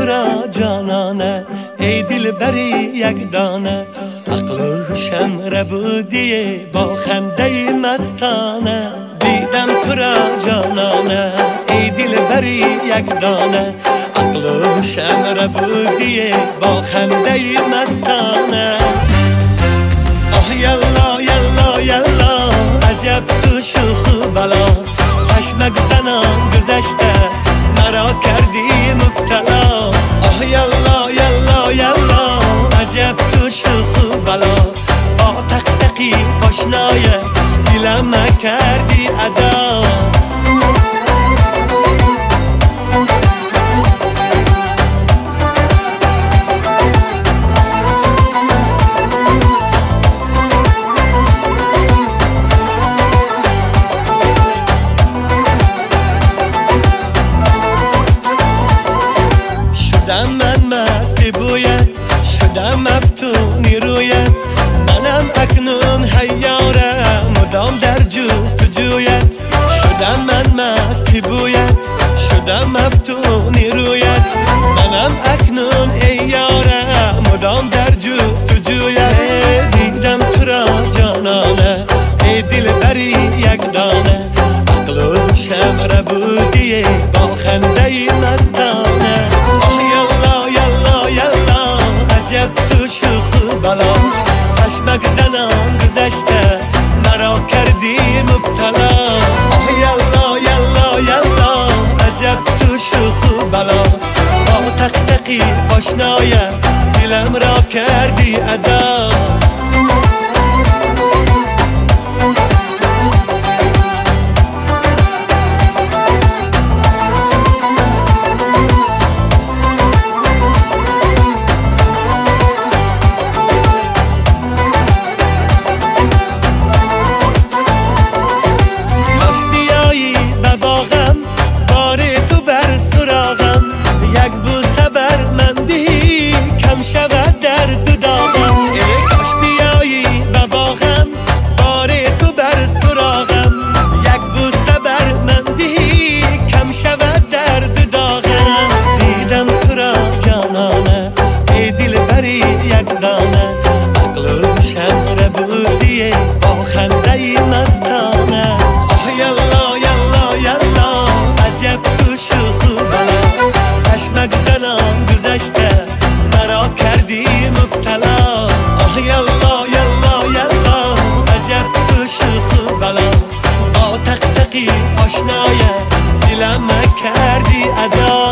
را جانانه ای دل بری یک دانه عقل و هوشم ربودی با خنده مستانه دیدم تو را جانانه ای دل بری یک دانه عقل و هوشم ربودی با خنده مستانه آه یلا یلا یلا عجب تو شوخ و بلا چشمک زنان گذشته مرا کردی مبتلا آه یلا یلا یلا عجب تو شوخ و بلا با تقتقی پاشنای دلم کردی ادا شدم من مستی بویت شدم مفتونی رویت منم اکنون حیاره مدام در جستجویت شدم من مستی بویت شدم مفتونی رویت منم اکنون ای یاره مدام در جستجویت دیدم تو را جانانه ای دل بری یک دانه عقل و هوشم ربودی با خنده مستانه بلا چشمک زنان گذشته مرا کردی مبتلا آه یلا یلا یلا عجب تو شوخ بلا با تقتقی پاشنایه دلم را کردی ادا یک بوسه بر من دهی کم شود درد و داغم کاش بیایی به باغم بار تو بر سراغم یک بوسه بر من دهی کم شود درد و داغم دیدم تو را جانانه ای دل بری یک دانه عقل و هوشم ربودی با خنده مستانه آه یلا یلا یلا عجب تو شوخ بلا چشمک زنان گذشته مرا کردی مبتلا آه یلا یلا یلا عجب تو شوخ بلا با تقتقی آشنایه دلم کردی ادا